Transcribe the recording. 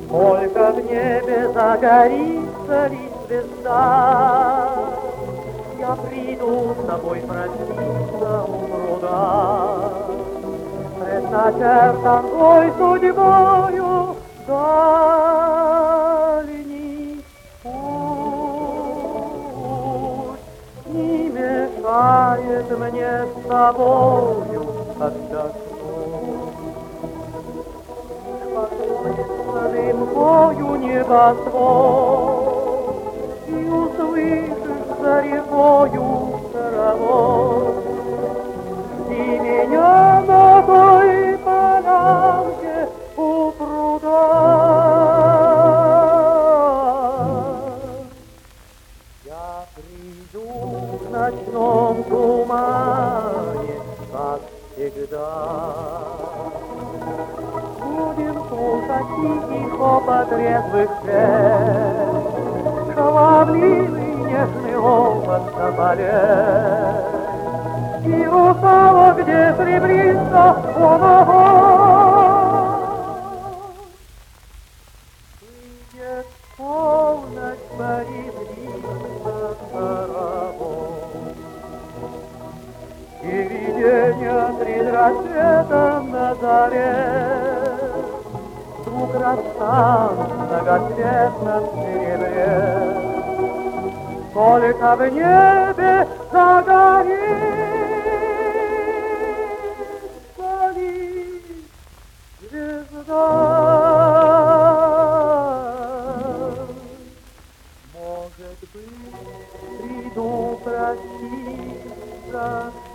Только в небе загорится ли звезда, я приду с тобой проститься у пруда. Предначертанной судьбою дальний путь не мешает мне с тобою отдохнуть. Покоится дымкою небосвод, и услышишь за рекою хоровод. Жди меня на той полянке у пруда. Я приду в ночном тумане, как всегда. Будем слушать тихий шепот резвых пер, шаловливый нежный опыт соболей. И русалок, где серебристо огонь. Выйдет полночь, порезвится хоровод, и видение пред рассветом на заре звук расстан в многоцветном серебре. Только в небе загорится ли звезда. Может быть, приду проститься